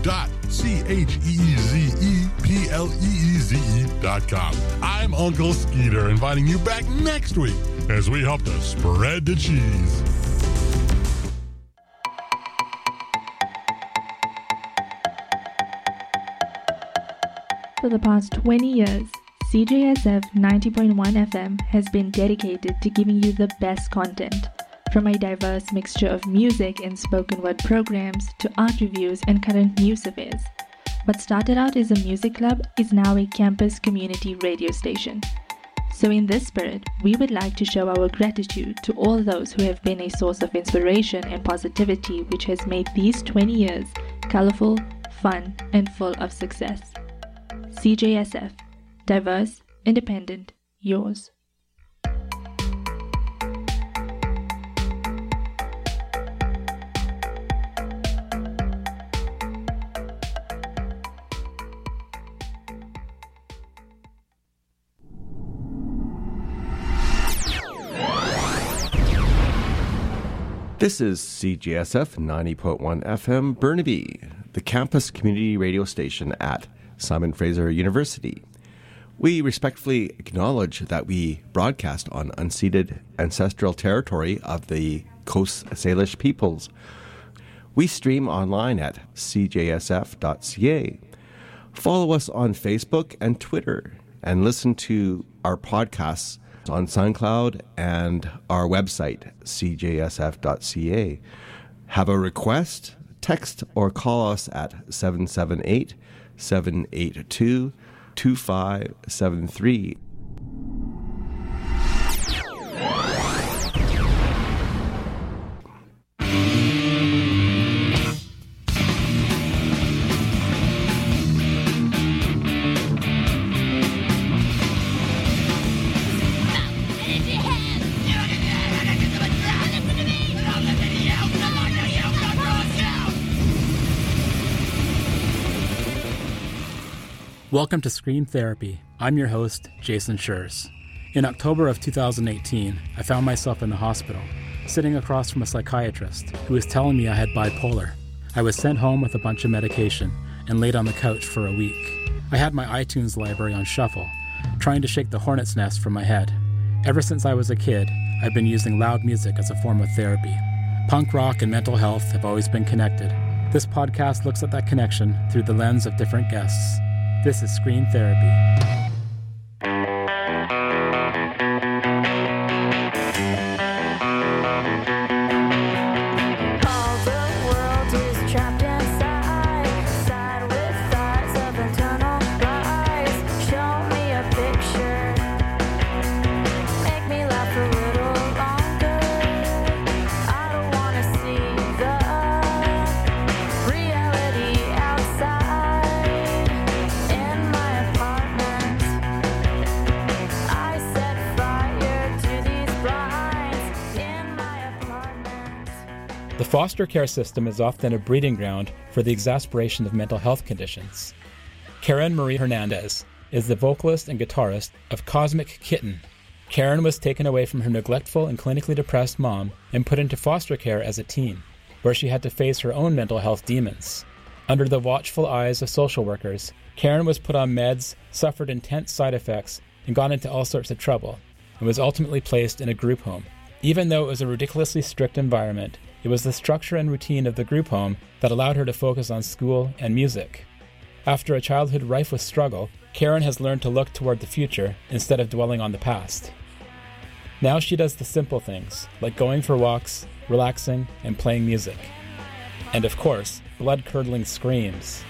www.CHEEZEPLEEZE.com. I'm Uncle Skeeter, inviting you back next week as we help to spread the cheese. For the past 20 years, CJSF 90.1 FM has been dedicated to giving you the best content, from a diverse mixture of music and spoken word programs to art reviews and current news affairs. What started out as a music club is now a campus community radio station. So in this spirit, we would like to show our gratitude to all those who have been a source of inspiration and positivity, which has made these 20 years colorful, fun, and full of success. CJSF, diverse, independent, yours. This is CJSF 90.1 FM Burnaby, the campus community radio station at Simon Fraser University. We respectfully acknowledge that we broadcast on unceded ancestral territory of the Coast Salish peoples. We stream online at cjsf.ca. Follow us on Facebook and Twitter, and listen to our podcasts on SoundCloud and our website, cjsf.ca. Have a request? Text or call us at 778-782-2573. Welcome to Scream Therapy. I'm your host, Jason Schurz. In October of 2018, I found myself in the hospital, sitting across from a psychiatrist who was telling me I had bipolar. I was sent home with a bunch of medication and laid on the couch for a week. I had my iTunes library on shuffle, trying to shake the hornet's nest from my head. Ever since I was a kid, I've been using loud music as a form of therapy. Punk rock and mental health have always been connected. This podcast looks at that connection through the lens of different guests. This is Screen Therapy. The foster care system is often a breeding ground for the exacerbation of mental health conditions. Karen Marie Hernandez is the vocalist and guitarist of Cosmic Kitten. Karen was taken away from her neglectful and clinically depressed mom and put into foster care as a teen, where she had to face her own mental health demons. Under the watchful eyes of social workers, Karen was put on meds, suffered intense side effects, and got into all sorts of trouble, and was ultimately placed in a group home. Even though it was a ridiculously strict environment, it was the structure and routine of the group home that allowed her to focus on school and music. After a childhood rife with struggle, Karen has learned to look toward the future instead of dwelling on the past. Now she does the simple things, like going for walks, relaxing, and playing music. And of course, blood-curdling screams.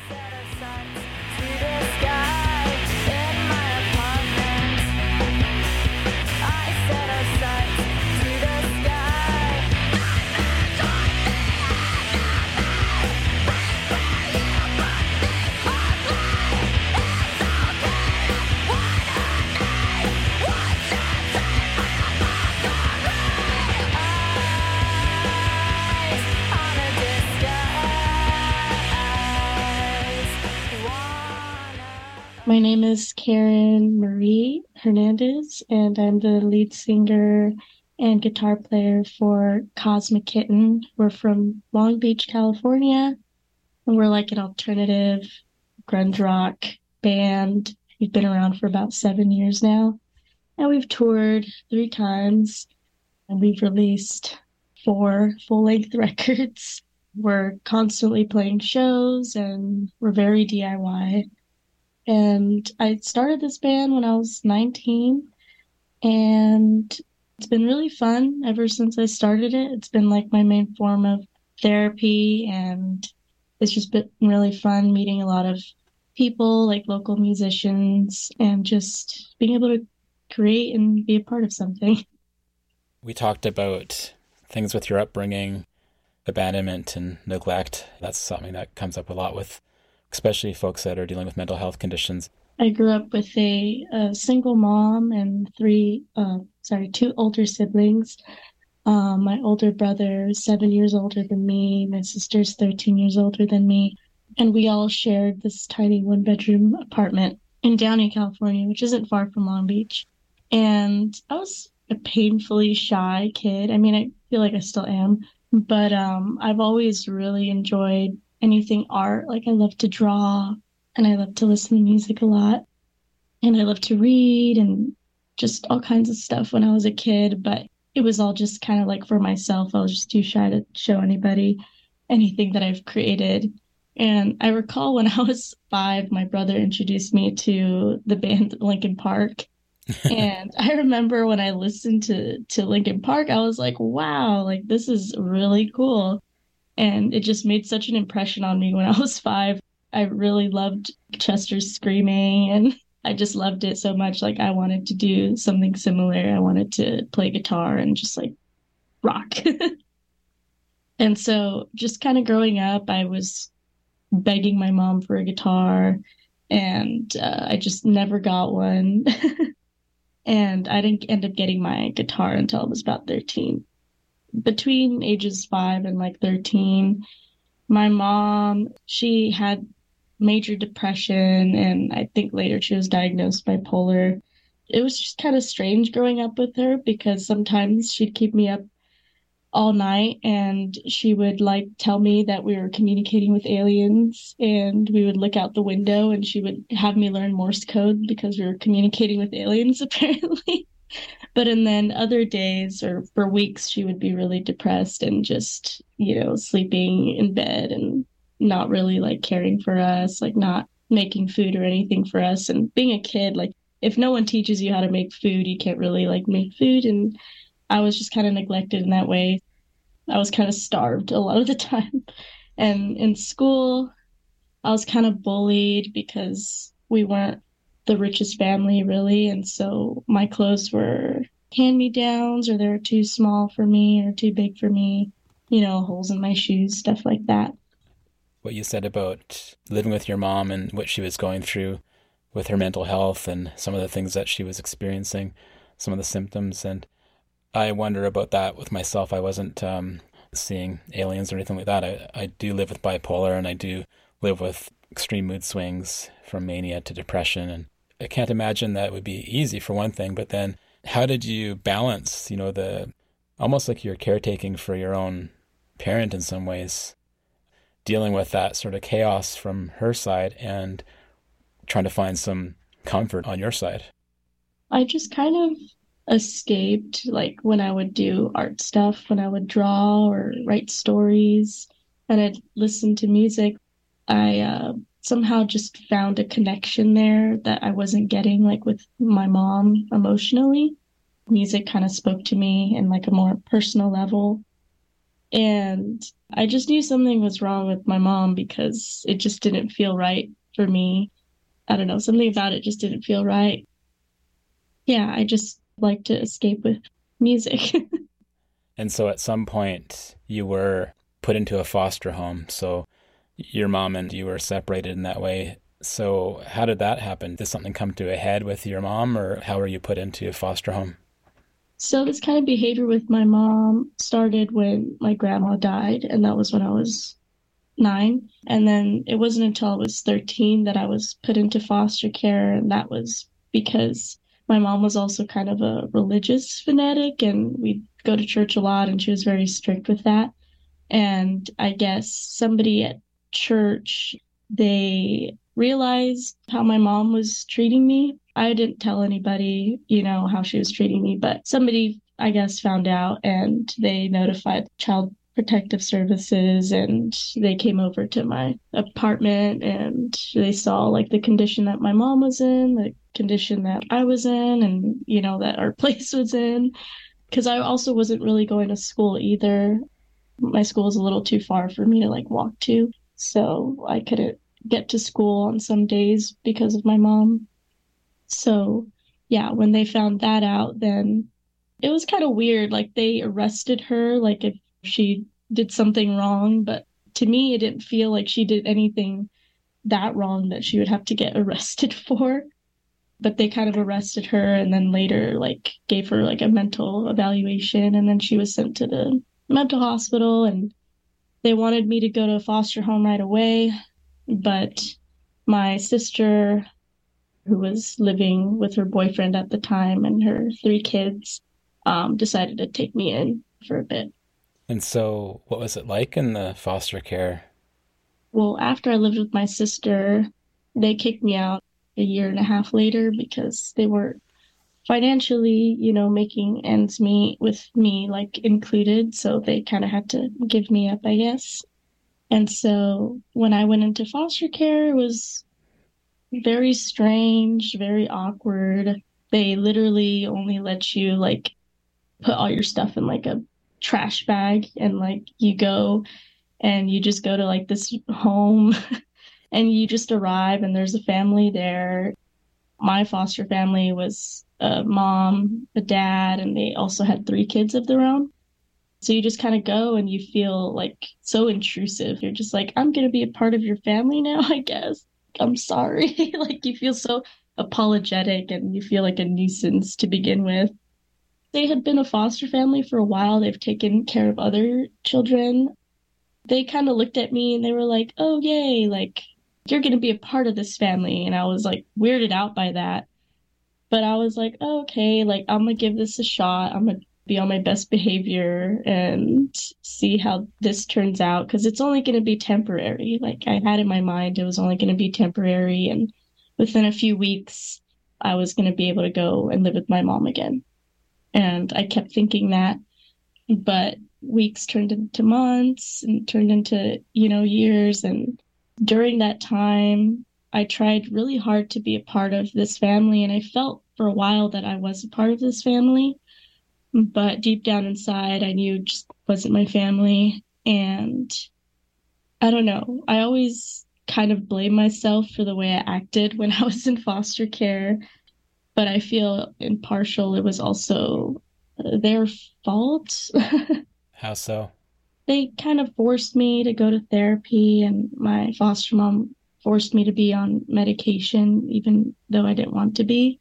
My name is Karen Marie Hernandez, and I'm the lead singer and guitar player for Cosmic Kitten. We're from Long Beach, California, And we're like an alternative grunge rock band. We've been around for about 7 years now. And we've toured 3 times. And we've released 4 full-length records. We're constantly playing shows and we're very DIY. And I started this band when I was 19, and it's been really fun ever since I started it. It's been like my main form of therapy, and it's just been really fun meeting a lot of people, like local musicians, and just being able to create and be a part of something. We talked about things with your upbringing, abandonment and neglect. That's something that comes up a lot with especially folks that are dealing with mental health conditions. I grew up with a single mom and 2 older siblings. My older brother is 7 years older than me. My sister's 13 years older than me. And we all shared this tiny 1-bedroom apartment in Downey, California, which isn't far from Long Beach. And I was a painfully shy kid. I mean, I feel like I still am. But I've always really enjoyed anything art. Like, I love to draw and I love to listen to music a lot. And I love to read and just all kinds of stuff when I was a kid. But it was all just kind of like for myself. I was just too shy to show anybody anything that I've created. And I recall when I was 5, my brother introduced me to the band Linkin Park. And I remember when I listened to Linkin Park, I was like, wow, like this is really cool. And it just made such an impression on me when I was 5. I really loved Chester screaming, and I just loved it so much. Like, I wanted to do something similar. I wanted to play guitar and just like rock. And so just kind of growing up, I was begging my mom for a guitar, and I just never got one. And I didn't end up getting my guitar until I was about 13. Between ages 5 and like 13, my mom, she had major depression, and I think later she was diagnosed bipolar. It was just kind of strange growing up with her because sometimes she'd keep me up all night and she would like tell me that we were communicating with aliens, and we would look out the window and she would have me learn Morse code because we were communicating with aliens apparently. But and then other days or for weeks, she would be really depressed and just, sleeping in bed and not really like caring for us, like not making food or anything for us. And being a kid, like if no one teaches you how to make food, you can't really like make food. And I was just kind of neglected in that way. I was kind of starved a lot of the time. And in school, I was kind of bullied because we weren't the richest family really, and so my clothes were hand-me-downs, or they were too small for me or too big for me, holes in my shoes, stuff like that. What you said about living with your mom and what she was going through with her mental health and some of the things that she was experiencing, some of the symptoms, and I wonder about that with myself. I wasn't seeing aliens or anything like that. I do live with bipolar, and I do live with extreme mood swings from mania to depression, and I can't imagine that would be easy for one thing, but then how did you balance, the almost like you're caretaking for your own parent in some ways, dealing with that sort of chaos from her side and trying to find some comfort on your side? I just kind of escaped, like when I would do art stuff, when I would draw or write stories and I'd listen to music. I somehow just found a connection there that I wasn't getting like with my mom emotionally. Music kind of spoke to me in like a more personal level. And I just knew something was wrong with my mom because it just didn't feel right for me. I don't know, something about it just didn't feel right. Yeah, I just like to escape with music. And so at some point you were put into a foster home. So your mom and you were separated in that way. So how did that happen? Did something come to a head with your mom, or how were you put into a foster home? So this kind of behavior with my mom started when my grandma died, and that was when I was 9. And then it wasn't until I was 13 that I was put into foster care, and that was because my mom was also kind of a religious fanatic, and we'd go to church a lot, and she was very strict with that. And I guess somebody at church, they realized how my mom was treating me. I didn't tell anybody, how she was treating me, but somebody, I guess, found out and they notified Child Protective Services, and they came over to my apartment and they saw like the condition that my mom was in, the condition that I was in, and, that our place was in. Because I also wasn't really going to school either. My school was a little too far for me to like walk to. So I couldn't get to school on some days because of my mom. So yeah, when they found that out, then it was kind of weird. Like they arrested her, like if she did something wrong. But to me, it didn't feel like she did anything that wrong that she would have to get arrested for. But they kind of arrested her and then later like gave her like a mental evaluation, and then she was sent to the mental hospital, and they wanted me to go to a foster home right away. But my sister, who was living with her boyfriend at the time and her 3 kids, decided to take me in for a bit. And so what was it like in the foster care? Well, after I lived with my sister, they kicked me out a year and a half later because they were financially, making ends meet with me like included. So they kind of had to give me up, I guess. And so when I went into foster care, it was very strange, very awkward. They literally only let you like put all your stuff in like a trash bag, and like you go and you just go to like this home and you just arrive and there's a family there. My foster family was a mom, a dad, and they also had 3 kids of their own. So you just kind of go and you feel like so intrusive. You're just like, I'm going to be a part of your family now, I guess. I'm sorry. Like you feel so apologetic and you feel like a nuisance to begin with. They had been a foster family for a while. They've taken care of other children. They kind of looked at me and they were like, oh, yay, like you're going to be a part of this family. And I was like weirded out by that. But I was like, oh, okay, like I'm going to give this a shot. I'm going to be on my best behavior and see how this turns out, because it's only going to be temporary. Like I had in my mind it was only going to be temporary, and within a few weeks I was going to be able to go and live with my mom again. And I kept thinking that, but weeks turned into months and turned into, years. And during that time, I tried really hard to be a part of this family, and I felt for a while that I was a part of this family. But deep down inside, I knew it just wasn't my family. And I don't know. I always kind of blame myself for the way I acted when I was in foster care. But I feel impartial. It was also their fault. How so? They kind of forced me to go to therapy, and my foster mom forced me to be on medication, even though I didn't want to be.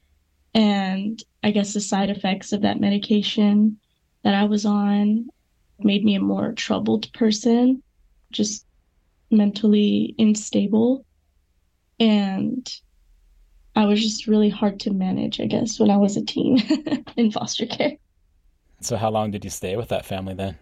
And I guess the side effects of that medication that I was on made me a more troubled person, just mentally unstable. And I was just really hard to manage, I guess, when I was a teen in foster care. So how long did you stay with that family then?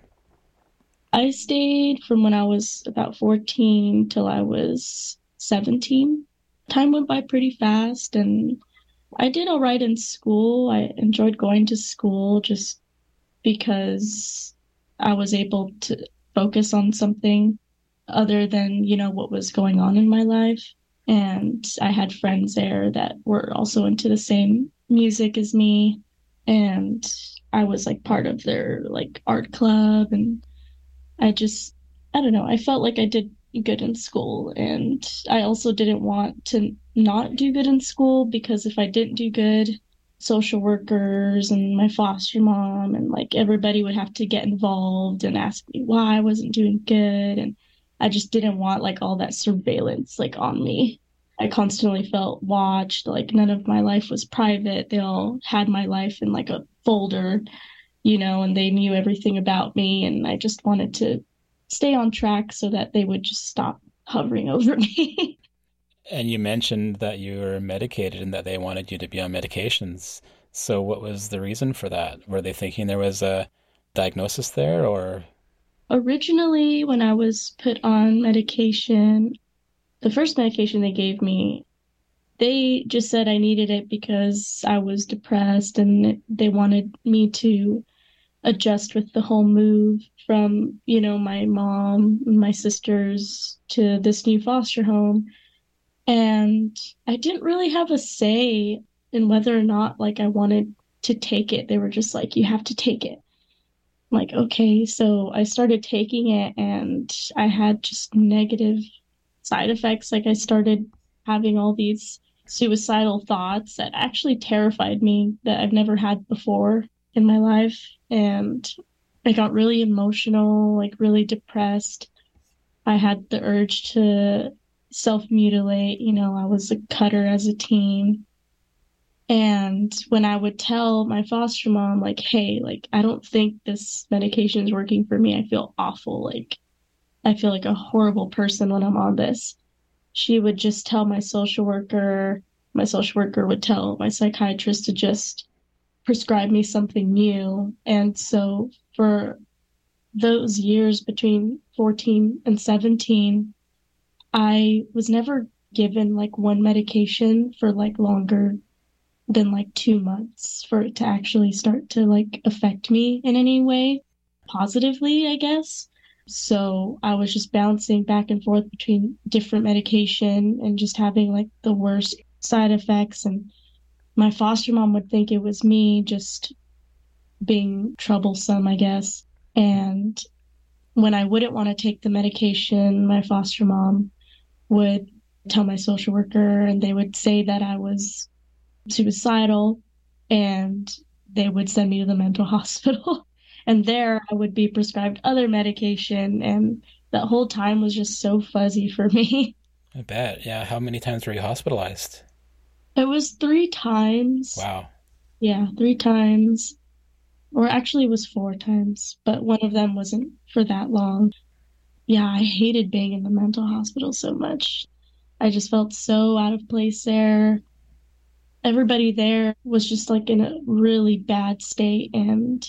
I stayed from when I was about 14 till I was 17. Time went by pretty fast, and I did all right in school. I enjoyed going to school just because I was able to focus on something other than, what was going on in my life. And I had friends there that were also into the same music as me. And I was like part of their like art club. And I don't know, I felt like I did good in school. And I also didn't want to not do good in school, because if I didn't do good, social workers and my foster mom and like everybody would have to get involved and ask me why I wasn't doing good. And I just didn't want like all that surveillance like on me. I constantly felt watched. Like none of my life was private. They all had my life in like a folder, and they knew everything about me. And I just wanted to stay on track so that they would just stop hovering over me. And you mentioned that you were medicated and that they wanted you to be on medications. So what was the reason for that? Were they thinking there was a diagnosis there, or? Originally, when I was put on medication, the first medication they gave me, they just said I needed it because I was depressed and they wanted me to adjust with the whole move from, my mom and my sisters to this new foster home. And I didn't really have a say in whether or not like I wanted to take it. They were just like, you have to take it. I'm like, okay. So I started taking it and I had just negative side effects. Like I started having all these suicidal thoughts that actually terrified me that I've never had before in my life. And I got really emotional, like really depressed. I had the urge to self-mutilate. I was a cutter as a teen. And when I would tell my foster mom, like, hey, like, I don't think this medication is working for me. I feel awful. Like, I feel like a horrible person when I'm on this. She would just tell my social worker. My social worker would tell my psychiatrist to just prescribe me something new. And so for those years between 14 and 17, I was never given like one medication for like longer than like 2 months for it to actually start to like affect me in any way positively, I guess. So I was just bouncing back and forth between different medication and just having like the worst side effects. And my foster mom would think it was me just being troublesome, I guess. And when I wouldn't want to take the medication, my foster mom would tell my social worker and they would say that I was suicidal and they would send me to the mental hospital. And there I would be prescribed other medication. And that whole time was just so fuzzy for me. I bet. Yeah. How many times were you hospitalized? It was 3 times. Wow. Yeah, 3 times. Or actually it was 4 times, but one of them wasn't for that long. Yeah, I hated being in the mental hospital so much. I just felt so out of place there. Everybody there was just like in a really bad state, and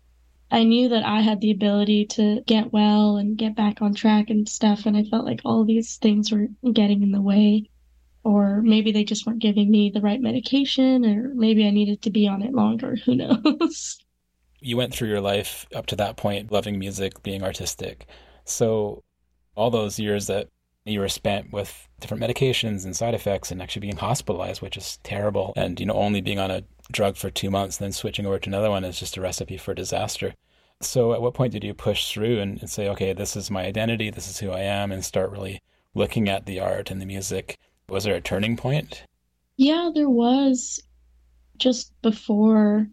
I knew that I had the ability to get well and get back on track and stuff, and I felt like all these things were getting in the way. Or maybe they just weren't giving me the right medication, or maybe I needed to be on it longer. Who knows? You went through your life up to that point, loving music, being artistic. So all those years that you were spent with different medications and side effects and actually being hospitalized, which is terrible. And, only being on a drug for 2 months and then switching over to another one is just a recipe for disaster. So at what point did you push through and say, okay, this is my identity, this is who I am, and start really looking at the art and the music? Was there a turning point? Yeah, there was. Just before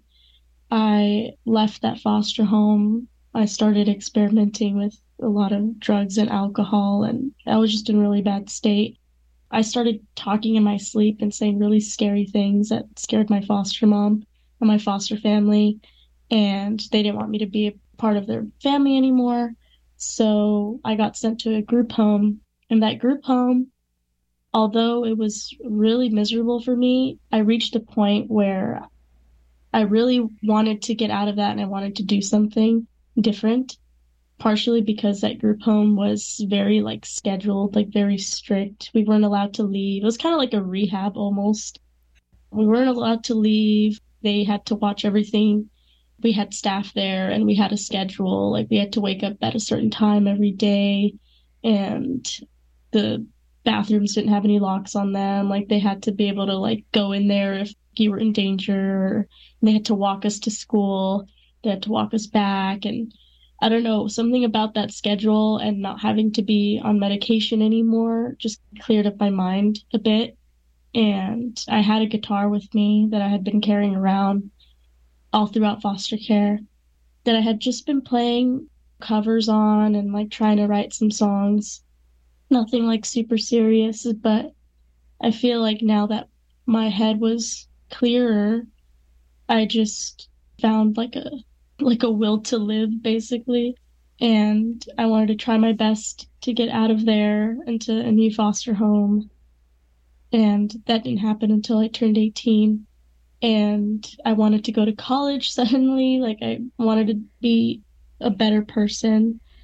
I left that foster home, I started experimenting with a lot of drugs and alcohol, and I was just in a really bad state. I started talking in my sleep and saying really scary things that scared my foster mom and my foster family, and they didn't want me to be a part of their family anymore. So I got sent to a group home, and that group home, although it was really miserable for me, I reached a point where I really wanted to get out of that and I wanted to do something different, partially because that group home was very like scheduled, like very strict. We weren't allowed to leave. It was kind of like a rehab almost. We weren't allowed to leave. They had to watch everything. We had staff there and we had a schedule. Like we had to wake up at a certain time every day, and the bathrooms didn't have any locks on them. Like they had to be able to like go in there if you were in danger. They had to walk us to school. They had to walk us back. And I don't know, something about that schedule and not having to be on medication anymore just cleared up my mind a bit. And I had a guitar with me that I had been carrying around all throughout foster care that I had just been playing covers on and like trying to write some songs. Nothing like super serious, but I feel like now that my head was clearer, I just found like a will to live basically. And I wanted to try my best to get out of there into a new foster home. And that didn't happen until I turned 18. And I wanted to go to college suddenly. Like I wanted to be a better person.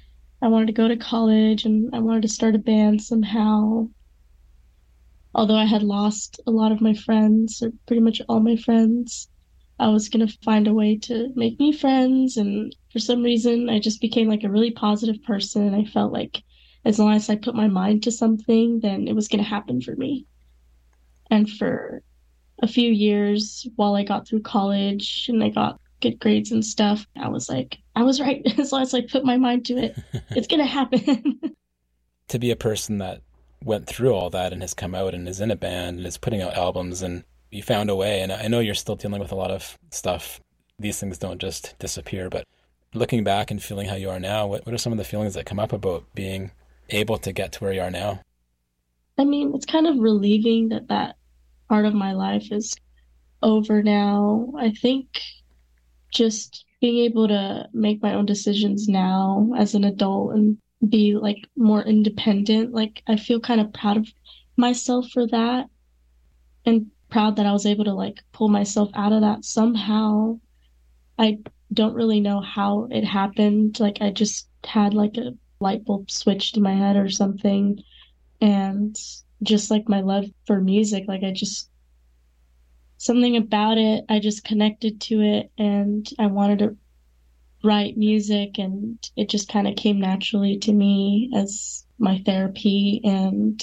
I wanted to go to college and I wanted to start a band somehow. Although I had lost a lot of my friends, or pretty much all my friends, I was going to find a way to make new friends. And for some reason, I just became like a really positive person. I felt like as long as I put my mind to something, then it was going to happen for me. And for a few years while I got through college and I got good grades and stuff, I was like, I was right. As long as I put my mind to it, it's going to happen. To be a person that went through all that and has come out and is in a band and is putting out albums and you found a way, and I know you're still dealing with a lot of stuff. These things don't just disappear, but looking back and feeling how you are now, what are some of the feelings that come up about being able to get to where you are now? I mean, it's kind of relieving that that part of my life is over now. I think just being able to make my own decisions now as an adult and be like more independent, like I feel kind of proud of myself for that, and proud that I was able to like pull myself out of that somehow. I don't really know how it happened. Like I just had like a light bulb switched in my head or something. And just like my love for music, like I just, something about it, I just connected to it and I wanted to write music, and it just kind of came naturally to me as my therapy. And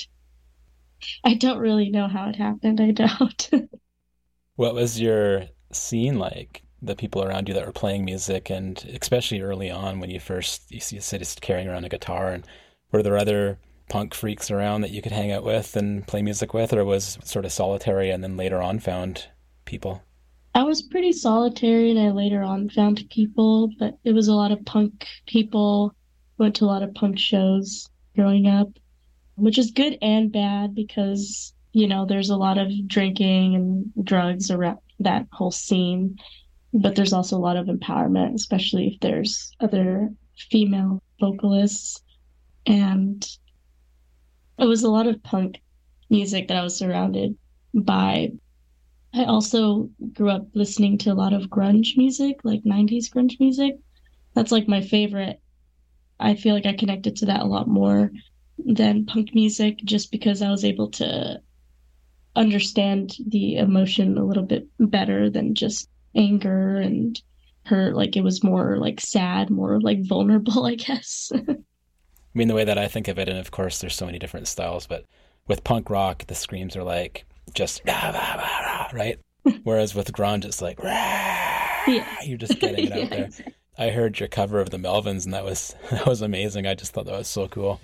I don't really know how it happened. I don't. What was your scene like? The people around you that were playing music, and especially early on when you said just carrying around a guitar, and were there other punk freaks around that you could hang out with and play music with, or was it sort of solitary and then later on found people? I was pretty solitary and I later on found people, but it was a lot of punk people. Went to a lot of punk shows growing up, which is good and bad because, you know, there's a lot of drinking and drugs around that whole scene, but there's also a lot of empowerment, especially if there's other female vocalists. And it was a lot of punk music that I was surrounded by. I also grew up listening to a lot of grunge music, like 90s grunge music. That's like my favorite. I feel like I connected to that a lot more than punk music just because I was able to understand the emotion a little bit better than just anger and hurt. Like it was more like sad, more like vulnerable, I guess. I mean, the way that I think of it, and of course there's so many different styles, but with punk rock, the screams are like just rah, rah, rah, rah, right? Whereas with grunge, it's like rah, yeah. You're just getting it out there. I heard your cover of the Melvins, and that was amazing. I just thought that was so cool.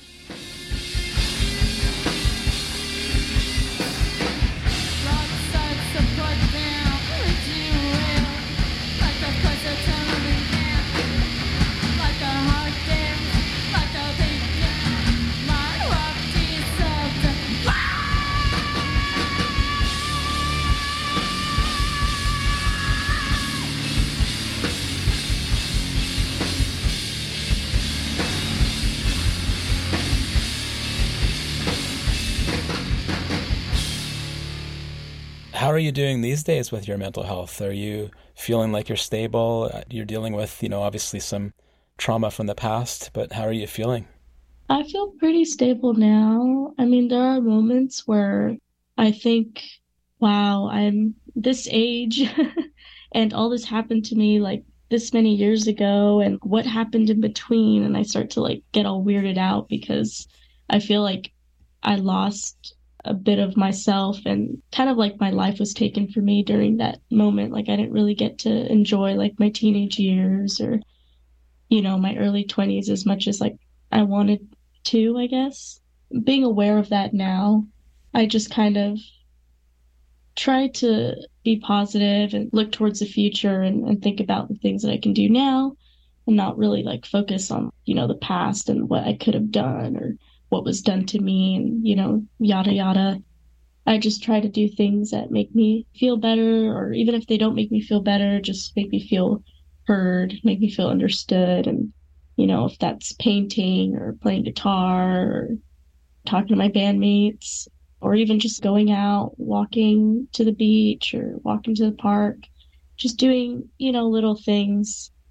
How are you doing these days with your mental health? Are you feeling like you're stable? You're dealing with, obviously some trauma from the past, but how are you feeling? I feel pretty stable now. I mean, there are moments where I think, wow, I'm this age and all this happened to me like this many years ago, and what happened in between? And I start to like get all weirded out because I feel like I lost a bit of myself, and kind of like my life was taken from me during that moment. Like I didn't really get to enjoy like my teenage years or, my early 20s as much as like I wanted to, I guess. Being aware of that now, I just kind of try to be positive and look towards the future and think about the things that I can do now and not really like focus on, the past and what I could have done or what was done to me and, yada, yada. I just try to do things that make me feel better, or even if they don't make me feel better, just make me feel heard, make me feel understood. And, if that's painting or playing guitar or talking to my bandmates, or even just going out, walking to the beach or walking to the park, just doing, little things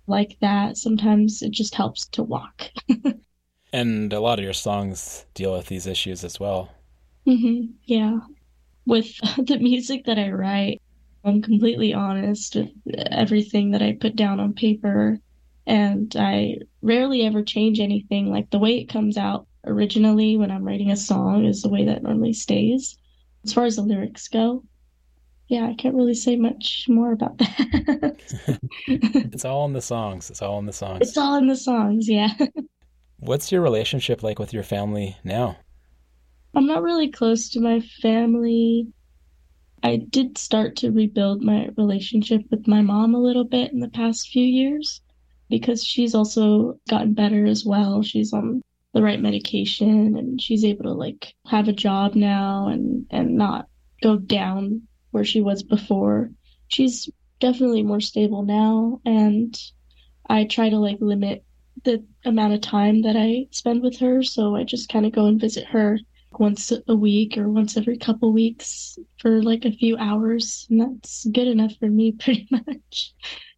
like that. Sometimes it just helps to walk. And a lot of your songs deal with these issues as well. Yeah. With the music that I write, I'm completely honest with everything that I put down on paper, and I rarely ever change anything. Like the way it comes out originally when I'm writing a song is the way that normally stays. As far as the lyrics go, yeah, I can't really say much more about that. It's all in the songs. It's all in the songs. It's all in the songs, yeah. What's your relationship like with your family now? I'm not really close to my family. I did start to rebuild my relationship with my mom a little bit in the past few years because she's also gotten better as well. She's on the right medication and she's able to like have a job now and not go down where she was before. She's definitely more stable now, and I try to like limit the amount of time that I spend with her. So I just kind of go and visit her once a week or once every couple weeks for like a few hours. And that's good enough for me pretty much.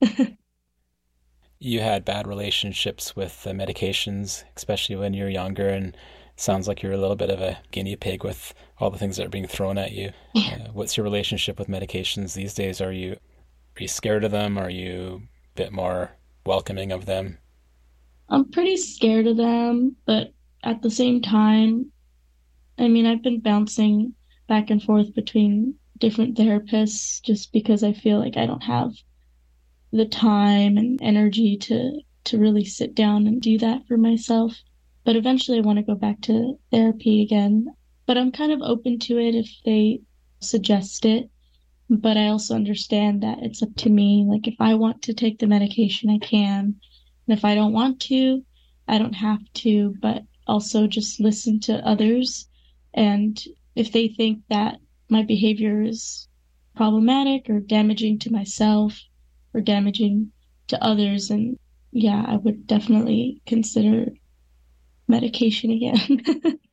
You had bad relationships with medications, especially when you were younger, and sounds like you're a little bit of a guinea pig with all the things that are being thrown at you. What's your relationship with medications these days? Are you scared of them? Are you a bit more welcoming of them? I'm pretty scared of them, but at the same time, I mean, I've been bouncing back and forth between different therapists just because I feel like I don't have the time and energy to really sit down and do that for myself. But eventually I want to go back to therapy again. But I'm kind of open to it if they suggest it. But I also understand that it's up to me. Like if I want to take the medication, I can. And if I don't want to, I don't have to. But also just listen to others. And if they think that my behavior is problematic or damaging to myself or damaging to others, and yeah, I would definitely consider medication again.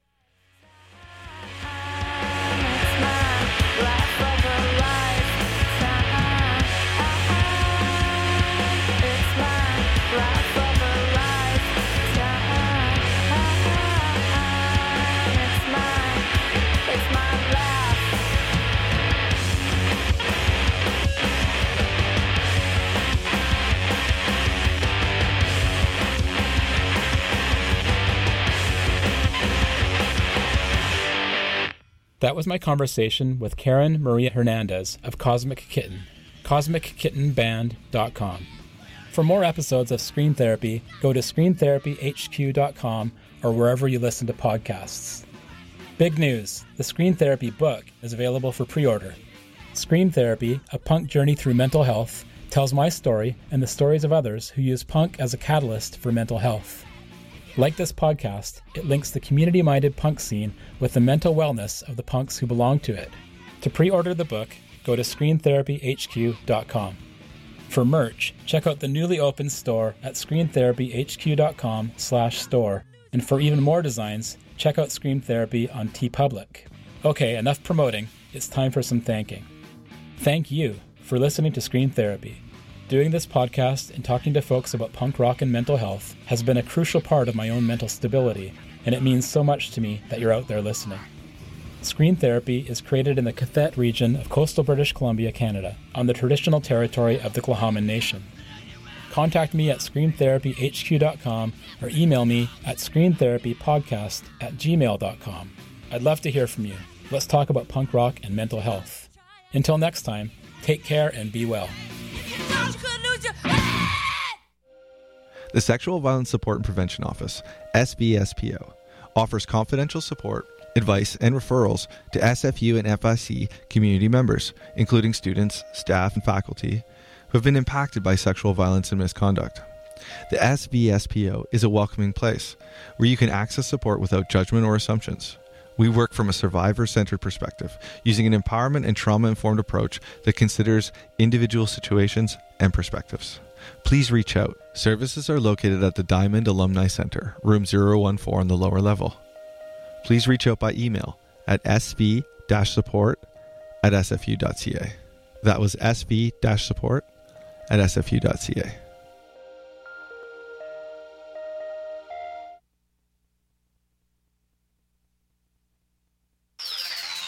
That was my conversation with Karen Maria Hernandez of Cosmic Kitten, CosmicKittenBand.com. For more episodes of Screen Therapy, go to ScreenTherapyHQ.com or wherever you listen to podcasts. Big news! The Screen Therapy book is available for pre-order. Screen Therapy, A Punk Journey Through Mental Health, tells my story and the stories of others who use punk as a catalyst for mental health. Like this podcast, it links the community-minded punk scene with the mental wellness of the punks who belong to it. To pre-order the book, go to ScreenTherapyHQ.com. For merch, check out the newly opened store at ScreenTherapyHQ.com/store. And for even more designs, check out Screen Therapy on TeePublic. Okay, enough promoting. It's time for some thanking. Thank you for listening to Screen Therapy. Doing this podcast and talking to folks about punk rock and mental health has been a crucial part of my own mental stability, and it means so much to me that you're out there listening. Screen Therapy is created in the Cathet region of coastal British Columbia, Canada, on the traditional territory of the Tla'amin Nation. Contact me at ScreenTherapyHQ.com or email me at ScreenTherapyPodcast@gmail.com. I'd love to hear from you. Let's talk about punk rock and mental health. Until next time, take care and be well. The Sexual Violence Support and Prevention Office, SVSPO, offers confidential support, advice, and referrals to SFU and FIC community members, including students, staff, and faculty, who have been impacted by sexual violence and misconduct. The SVSPO is a welcoming place where you can access support without judgment or assumptions. We work from a survivor-centered perspective, using an empowerment and trauma-informed approach that considers individual situations and perspectives. Please reach out. Services are located at the Diamond Alumni Center, room 014 on the lower level. Please reach out by email at sv-support@sfu.ca. That was sv-support@sfu.ca.